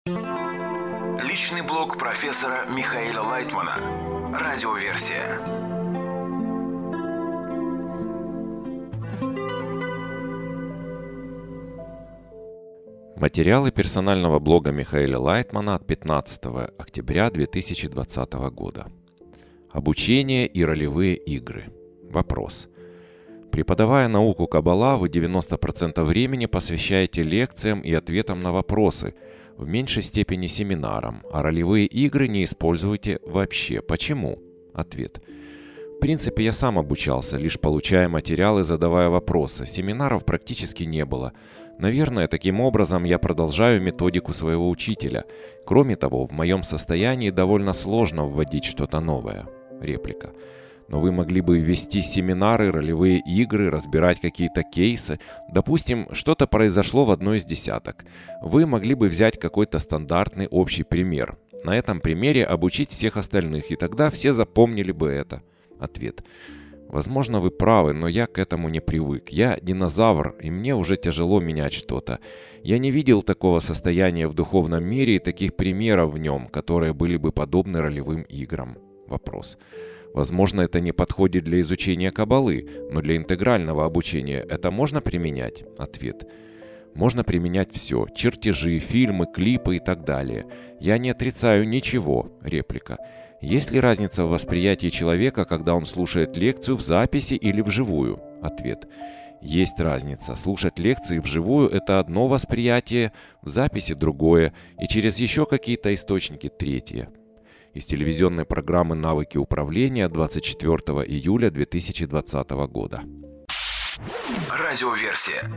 Личный блог профессора Михаила Лайтмана. Радиоверсия. Материалы персонального блога Михаила Лайтмана от 15 октября 2020 года. Обучение и ролевые игры. Вопрос. Преподавая науку Каббала, вы 90% времени посвящаете лекциям и ответам на вопросы, в меньшей степени семинарам, а ролевые игры не используете вообще. Почему? Ответ. В принципе, я сам обучался, лишь получая материалы, задавая вопросы. Семинаров практически не было. Наверное, таким образом я продолжаю методику своего учителя. Кроме того, в моем состоянии довольно сложно вводить что-то новое. Реплика. Но вы могли бы ввести семинары, ролевые игры, разбирать какие-то кейсы. Допустим, что-то произошло в одной из десяток. Вы могли бы взять какой-то стандартный общий пример. На этом примере обучить всех остальных, и тогда все запомнили бы это. Ответ. Возможно, вы правы, но я к этому не привык. Я динозавр, и мне уже тяжело менять что-то. Я не видел такого состояния в духовном мире и таких примеров в нем, которые были бы подобны ролевым играм. Вопрос. Возможно, это не подходит для изучения Каббалы, но для интегрального обучения это можно применять? Ответ. Можно применять все. Чертежи, фильмы, клипы и так далее. Я не отрицаю ничего. Реплика. Есть ли разница в восприятии человека, когда он слушает лекцию в записи или вживую? Ответ. Есть разница. Слушать лекции вживую – это одно восприятие, в записи другое, и через еще какие-то источники третье. Из телевизионной программы «Навыки управления» 24 июля 2020 года. Радиоверсия.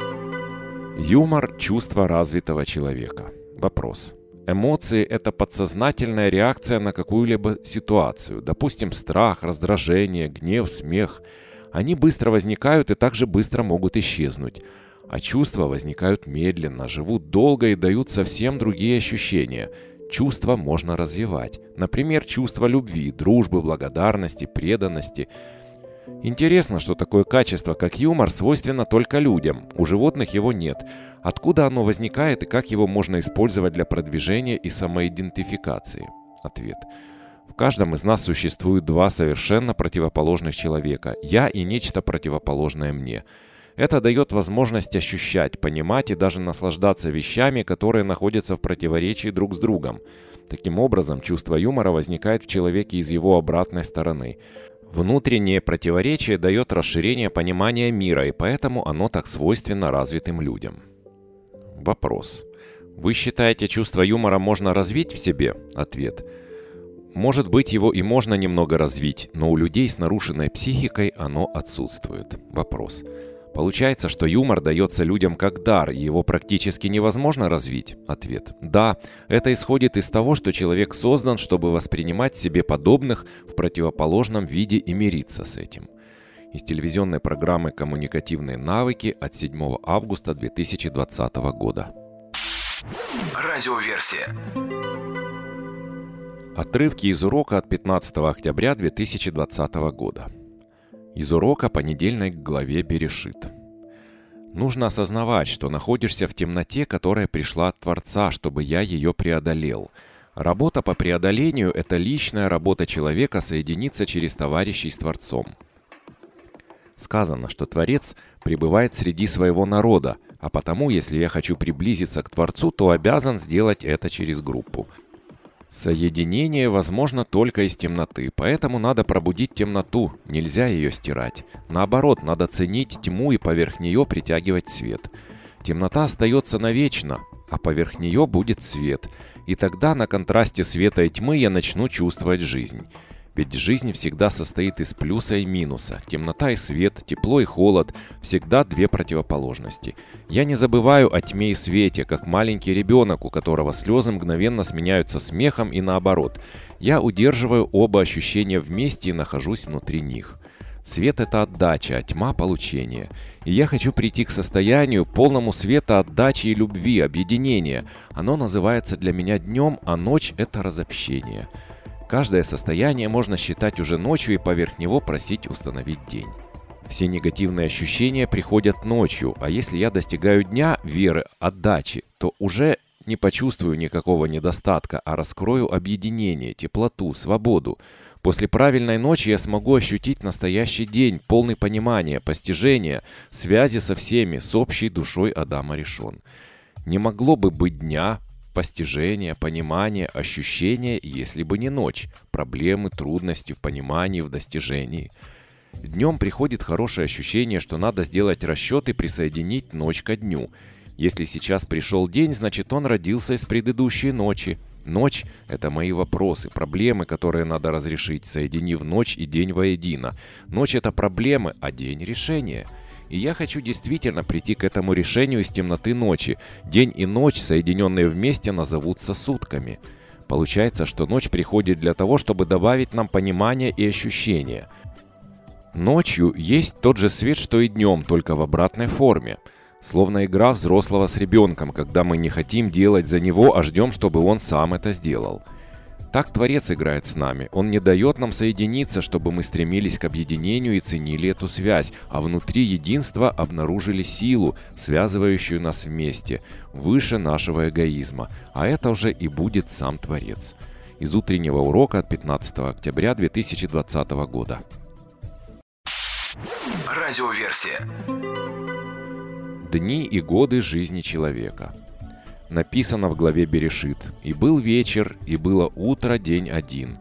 Юмор – чувство развитого человека. Вопрос. Эмоции – это подсознательная реакция на какую-либо ситуацию, допустим, страх, раздражение, гнев, смех. Они быстро возникают и также быстро могут исчезнуть. А чувства возникают медленно, живут долго и дают совсем другие ощущения. Чувства можно развивать. Например, чувство любви, дружбы, благодарности, преданности. Интересно, что такое качество, как юмор, свойственно только людям. У животных его нет. Откуда оно возникает и как его можно использовать для продвижения и самоидентификации? Ответ. В каждом из нас существует два совершенно противоположных человека. Я и нечто противоположное мне. Это дает возможность ощущать, понимать и даже наслаждаться вещами, которые находятся в противоречии друг с другом. Таким образом, чувство юмора возникает в человеке из его обратной стороны. Внутреннее противоречие дает расширение понимания мира, и поэтому оно так свойственно развитым людям. Вопрос. Вы считаете, чувство юмора можно развить в себе? Ответ. Может быть, его и можно немного развить, но у людей с нарушенной психикой оно отсутствует. Вопрос. Получается, что юмор дается людям как дар, и его практически невозможно развить? Ответ. Да, это исходит из того, что человек создан, чтобы воспринимать себе подобных в противоположном виде и мириться с этим. Из телевизионной программы «Коммуникативные навыки» от 7 августа 2020 года. Радиоверсия. Отрывки из урока от 15 октября 2020 года. Из урока по недельной главе Берешит. Нужно осознавать, что находишься в темноте, которая пришла от Творца, чтобы я ее преодолел. Работа по преодолению – это личная работа человека соединиться через товарищей с Творцом. Сказано, что Творец пребывает среди своего народа, а потому, если я хочу приблизиться к Творцу, то обязан сделать это через группу. Соединение возможно только из темноты, поэтому надо пробудить темноту, нельзя ее стирать. Наоборот, надо ценить тьму и поверх нее притягивать свет. Темнота остается навечно, а поверх нее будет свет. И тогда на контрасте света и тьмы я начну чувствовать жизнь. Ведь жизнь всегда состоит из плюса и минуса. Темнота и свет, тепло и холод – всегда две противоположности. Я не забываю о тьме и свете, как маленький ребенок, у которого слезы мгновенно сменяются смехом и наоборот. Я удерживаю оба ощущения вместе и нахожусь внутри них. Свет – это отдача, а тьма – получение. И я хочу прийти к состоянию полному света, отдачи и любви, объединения. Оно называется для меня днем, а ночь – это разобщение. Каждое состояние можно считать уже ночью и поверх него просить установить день. Все негативные ощущения приходят ночью, а если я достигаю дня веры, отдачи, то уже не почувствую никакого недостатка, а раскрою объединение, теплоту, свободу. После правильной ночи я смогу ощутить настоящий день, полный понимания, постижения, связи со всеми, с общей душой Адама Ришон. Не могло бы быть дня, постижения, понимания, ощущения, если бы не ночь, проблемы, трудности в понимании, в достижении. Днем приходит хорошее ощущение, что надо сделать расчет и присоединить ночь ко дню. Если сейчас пришел день, значит он родился из предыдущей ночи. Ночь – это мои вопросы, проблемы, которые надо разрешить, соединив ночь и день воедино. Ночь – это проблемы, а день – решение. И я хочу действительно прийти к этому решению из темноты ночи. День и ночь, соединенные вместе, назовутся сутками. Получается, что ночь приходит для того, чтобы добавить нам понимание и ощущения. Ночью есть тот же свет, что и днем, только в обратной форме. Словно игра взрослого с ребенком, когда мы не хотим делать за него, а ждем, чтобы он сам это сделал. Так Творец играет с нами. Он не дает нам соединиться, чтобы мы стремились к объединению и ценили эту связь, а внутри единства обнаружили силу, связывающую нас вместе, выше нашего эгоизма. А это уже и будет сам Творец. Из утреннего урока от 15 октября 2020 года. Радиоверсия. Дни и годы жизни человека. Написано в главе Берешит: «И был вечер, и было утро, день один».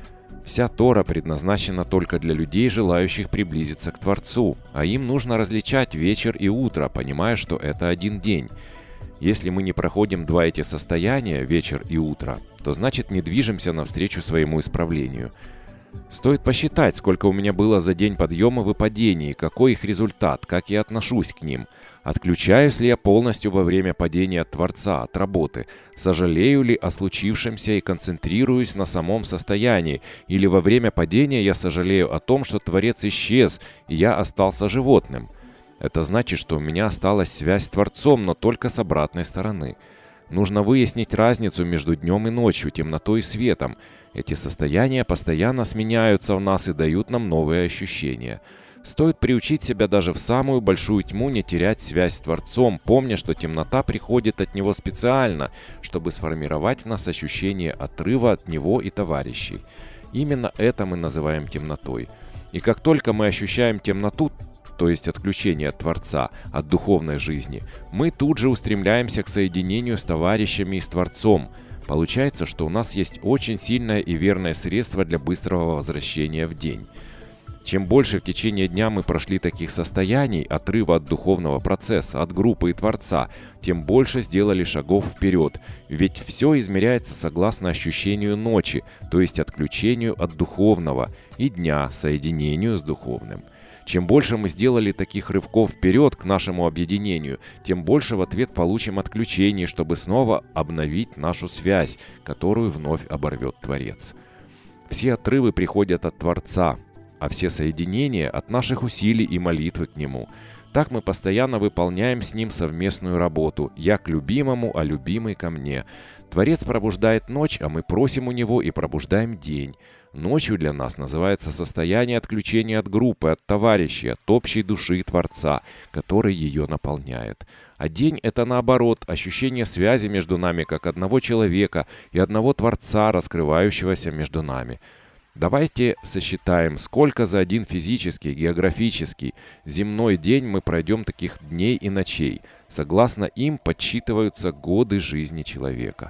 Вся Тора предназначена только для людей, желающих приблизиться к Творцу, а им нужно различать вечер и утро, понимая, что это один день. Если мы не проходим два эти состояния, вечер и утро, то значит не движемся навстречу своему исправлению. Стоит посчитать, сколько у меня было за день подъемов и падений, какой их результат, как я отношусь к ним. Отключаюсь ли я полностью во время падения от Творца, от работы? Сожалею ли о случившемся и концентрируюсь на самом состоянии? Или во время падения я сожалею о том, что Творец исчез, и я остался животным? Это значит, что у меня осталась связь с Творцом, но только с обратной стороны. Нужно выяснить разницу между днем и ночью, темнотой и светом. Эти состояния постоянно сменяются в нас и дают нам новые ощущения. Стоит приучить себя даже в самую большую тьму не терять связь с Творцом, помня, что темнота приходит от Него специально, чтобы сформировать в нас ощущение отрыва от Него и товарищей. Именно это мы называем темнотой. И как только мы ощущаем темноту, то есть отключение от Творца, от духовной жизни, мы тут же устремляемся к соединению с товарищами и с Творцом. Получается, что у нас есть очень сильное и верное средство для быстрого возвращения в день. Чем больше в течение дня мы прошли таких состояний, отрыва от духовного процесса, от группы и Творца, тем больше сделали шагов вперед, ведь все измеряется согласно ощущению ночи, то есть отключению от духовного, и дня, соединению с духовным. Чем больше мы сделали таких рывков вперед к нашему объединению, тем больше в ответ получим отключений, чтобы снова обновить нашу связь, которую вновь оборвет Творец. Все отрывы приходят от Творца, а все соединения от наших усилий и молитвы к Нему. Так мы постоянно выполняем с Ним совместную работу. Я к любимому, а любимый ко мне. Творец пробуждает ночь, а мы просим у Него и пробуждаем день. Ночью для нас называется состояние отключения от группы, от товарищей, от общей души Творца, который ее наполняет. А день – это наоборот, ощущение связи между нами как одного человека и одного Творца, раскрывающегося между нами. Давайте сосчитаем, сколько за один физический, географический, земной день мы пройдем таких дней и ночей. Согласно им подсчитываются годы жизни человека.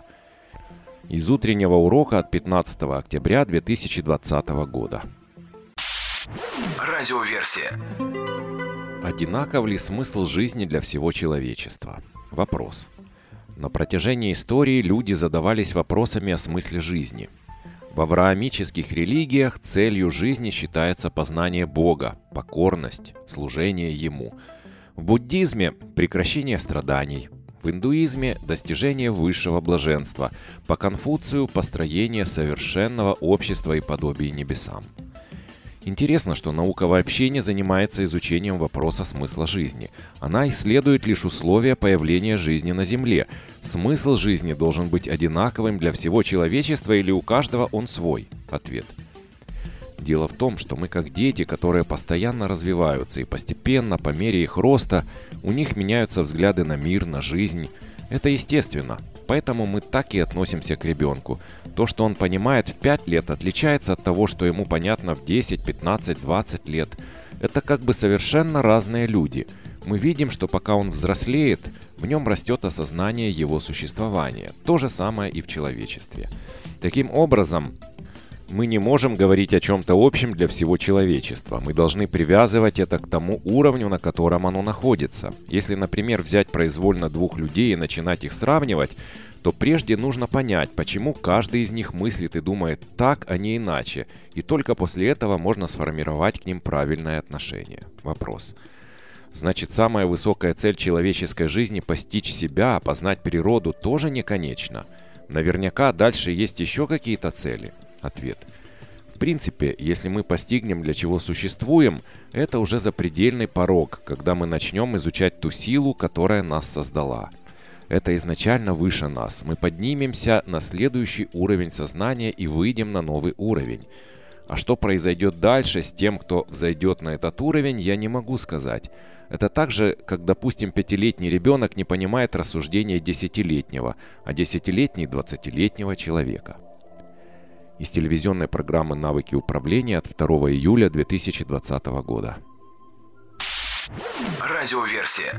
Из утреннего урока от 15 октября 2020 года. Радиоверсия. Одинаков ли смысл жизни для всего человечества? Вопрос. На протяжении истории люди задавались вопросами о смысле жизни. В авраамических религиях целью жизни считается познание Бога, покорность, служение Ему. В буддизме – прекращение страданий. В индуизме – достижение высшего блаженства. По Конфуцию – построение совершенного общества и подобие небесам. Интересно, что наука вообще не занимается изучением вопроса смысла жизни. Она исследует лишь условия появления жизни на Земле. Смысл жизни должен быть одинаковым для всего человечества или у каждого он свой? Ответ. Дело в том, что мы как дети, которые постоянно развиваются, и постепенно, по мере их роста, у них меняются взгляды на мир, на жизнь. Это естественно, поэтому мы так и относимся к ребенку. То, что он понимает в 5 лет, отличается от того, что ему понятно в 10, 15, 20 лет. Это как бы совершенно разные люди. Мы видим, что пока он взрослеет, в нем растет осознание его существования. То же самое и в человечестве. Таким образом, мы не можем говорить о чем-то общем для всего человечества. Мы должны привязывать это к тому уровню, на котором оно находится. Если, например, взять произвольно 2 людей и начинать их сравнивать, то прежде нужно понять, почему каждый из них мыслит и думает так, а не иначе. И только после этого можно сформировать к ним правильное отношение. Вопрос. Значит, самая высокая цель человеческой жизни – постичь себя, познать природу – тоже не конечна. Наверняка дальше есть еще какие-то цели. Ответ. В принципе, если мы постигнем, для чего существуем, это уже запредельный порог, когда мы начнем изучать ту силу, которая нас создала. Это изначально выше нас. Мы поднимемся на следующий уровень сознания и выйдем на новый уровень. А что произойдет дальше с тем, кто взойдет на этот уровень, я не могу сказать. Это так же, как, допустим, 5-летний ребенок не понимает рассуждения 10-летнего, а 10-летний 20-летнего человека. Из телевизионной программы «Навыки управления» от 2 июля 2020 года. Радиоверсия.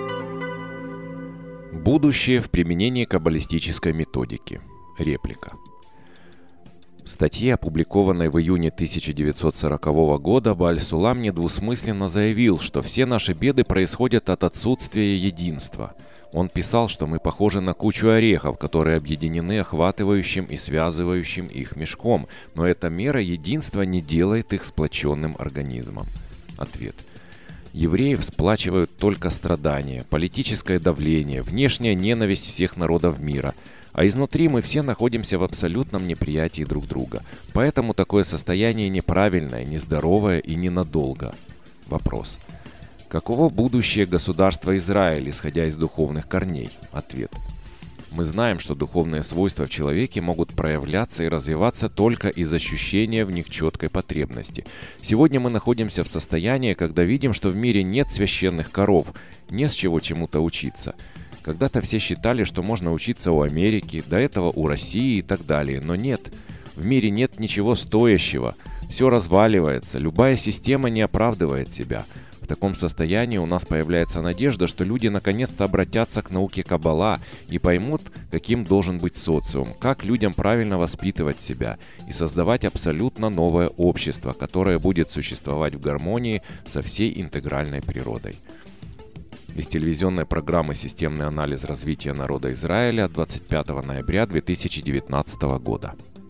Будущее в применении каббалистической методики. Реплика. В статье, опубликованной в июне 1940 года, Бааль-Сулам недвусмысленно заявил, что все наши беды происходят от отсутствия единства. Он писал, что мы похожи на кучу орехов, которые объединены охватывающим и связывающим их мешком, но эта мера единства не делает их сплоченным организмом. Ответ. Евреев сплачивают только страдания, политическое давление, внешняя ненависть всех народов мира. А изнутри мы все находимся в абсолютном неприятии друг друга. Поэтому такое состояние неправильное, нездоровое и ненадолго. Вопрос. Каково будущее государства Израиль, исходя из духовных корней? Ответ. Мы знаем, что духовные свойства в человеке могут проявляться и развиваться только из ощущения в них четкой потребности. Сегодня мы находимся в состоянии, когда видим, что в мире нет священных коров, не с чего чему-то учиться. Когда-то все считали, что можно учиться у Америки, до этого у России и так далее, но нет. В мире нет ничего стоящего, все разваливается, любая система не оправдывает себя. В таком состоянии у нас появляется надежда, что люди наконец-то обратятся к науке Каббала и поймут, каким должен быть социум, как людям правильно воспитывать себя и создавать абсолютно новое общество, которое будет существовать в гармонии со всей интегральной природой. Из телевизионной программы «Системный анализ развития народа Израиля» от 25 ноября 2019 года.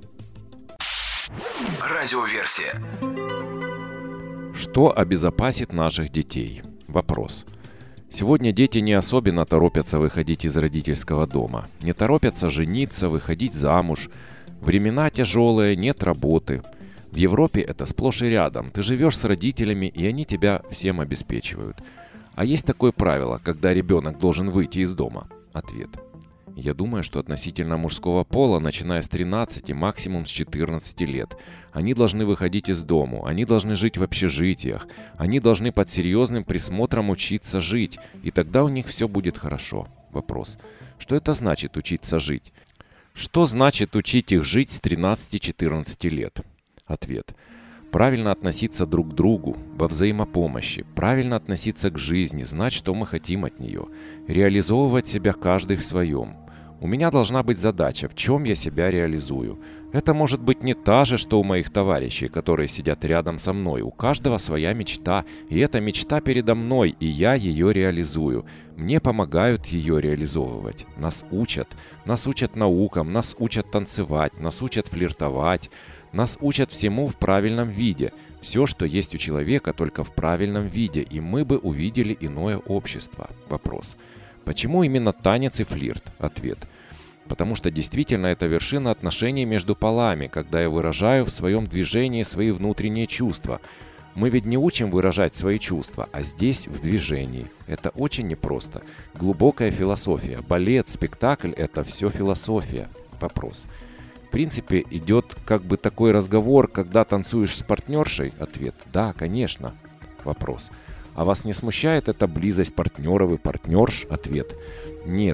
Радиоверсия. Что обезопасит наших детей? Вопрос. Сегодня дети не особенно торопятся выходить из родительского дома. Не торопятся жениться, выходить замуж. Времена тяжелые, нет работы. В Европе это сплошь и рядом. Ты живешь с родителями, и они тебя всем обеспечивают. А есть такое правило, когда ребенок должен выйти из дома? Ответ. Я думаю, что относительно мужского пола, начиная с 13, максимум с 14 лет, они должны выходить из дому, они должны жить в общежитиях, они должны под серьезным присмотром учиться жить, и тогда у них все будет хорошо. Вопрос. Что это значит учиться жить? Что значит учить их жить с 13-14 лет? Ответ. Правильно относиться друг к другу, во взаимопомощи, правильно относиться к жизни, знать, что мы хотим от нее, реализовывать себя каждый в своем. У меня должна быть задача, в чем я себя реализую. Это может быть не та же, что у моих товарищей, которые сидят рядом со мной. У каждого своя мечта, и эта мечта передо мной, и я ее реализую. Мне помогают ее реализовывать. Нас учат наукам, нас учат танцевать, нас учат флиртовать. Нас учат всему в правильном виде. Все, что есть у человека, только в правильном виде, и мы бы увидели иное общество. Вопрос. Почему именно танец и флирт? Ответ. Потому что действительно это вершина отношений между полами, когда я выражаю в своем движении свои внутренние чувства. Мы ведь не учим выражать свои чувства, а здесь в движении. Это очень непросто. Глубокая философия. Балет, спектакль – это все философия. Вопрос. В принципе, идет как бы такой разговор, когда танцуешь с партнершей? Ответ. Да, конечно. Вопрос. А вас не смущает эта близость партнеров и партнерш? Ответ. Нет.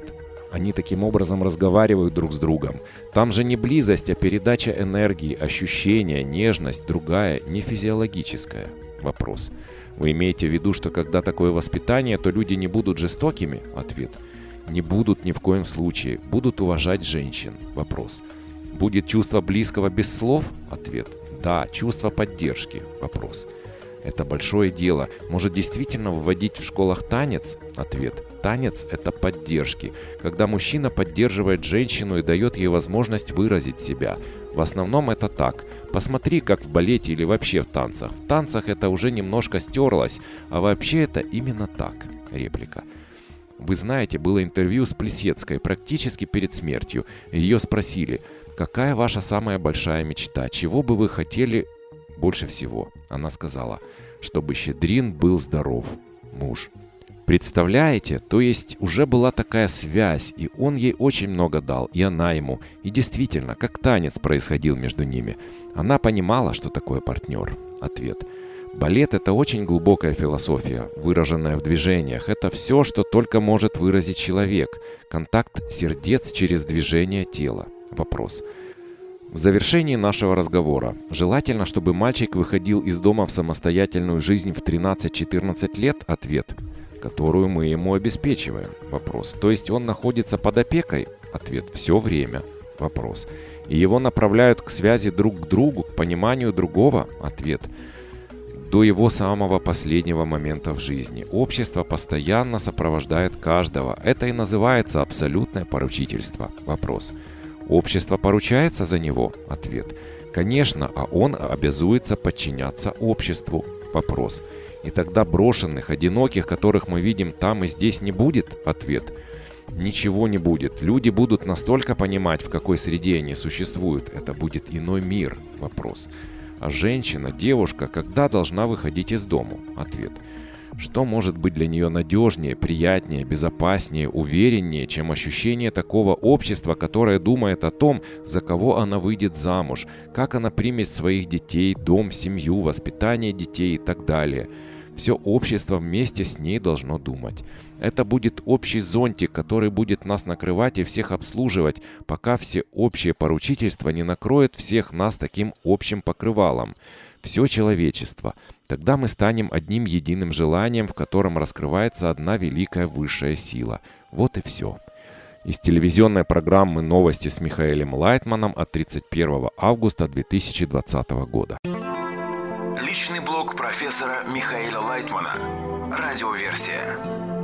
Они таким образом разговаривают друг с другом. Там же не близость, а передача энергии, ощущения, нежность, другая, не физиологическая. Вопрос. Вы имеете в виду, что когда такое воспитание, то люди не будут жестокими? Ответ. Не будут ни в коем случае. Будут уважать женщин. Вопрос. Будет чувство близкого без слов? Ответ. Да, чувство поддержки. Вопрос. Это большое дело. Может действительно вводить в школах танец? Ответ. Танец – это поддержки. Когда мужчина поддерживает женщину и дает ей возможность выразить себя. В основном это так. Посмотри, как в балете или вообще в танцах. В танцах это уже немножко стерлось, а вообще это именно так. Реплика. Вы знаете, было интервью с Плесецкой практически перед смертью. Ее спросили, какая ваша самая большая мечта, чего бы вы хотели больше всего? Она сказала, чтобы Щедрин был здоров, муж. Представляете, то есть уже была такая связь, и он ей очень много дал, и она ему. И действительно, как танец происходил между ними. Она понимала, что такое партнер. Ответ. Балет – это очень глубокая философия, выраженная в движениях. Это все, что только может выразить человек. Контакт сердец через движение тела. Вопрос. В завершении нашего разговора желательно, чтобы мальчик выходил из дома в самостоятельную жизнь в 13-14 лет? Ответ. Которую мы ему обеспечиваем. Вопрос. То есть он находится под опекой? Ответ. Все время. Вопрос. И его направляют к связи друг к другу, к пониманию другого? Ответ. До его самого последнего момента в жизни. Общество постоянно сопровождает каждого. Это и называется абсолютное поручительство. Вопрос. Общество поручается за него? Ответ. Конечно, а он обязуется подчиняться обществу. Вопрос. И тогда брошенных, одиноких, которых мы видим там и здесь, не будет? Ответ. Ничего не будет. Люди будут настолько понимать, в какой среде они существуют. Это будет иной мир. Вопрос. А женщина, девушка, когда должна выходить из дому? Ответ. Что может быть для нее надежнее, приятнее, безопаснее, увереннее, чем ощущение такого общества, которое думает о том, за кого она выйдет замуж, как она примет своих детей, дом, семью, воспитание детей и так далее. Все общество вместе с ней должно думать. Это будет общий зонтик, который будет нас накрывать и всех обслуживать, пока все общее поручительство не накроет всех нас таким общим покрывалом. Все человечество. Тогда мы станем одним единым желанием, в котором раскрывается одна великая высшая сила. Вот и все. Из телевизионной программы «Новости» с Михаэлем Лайтманом от 31 августа 2020 года. Личный блог профессора Михаэля Лайтмана. Радиоверсия.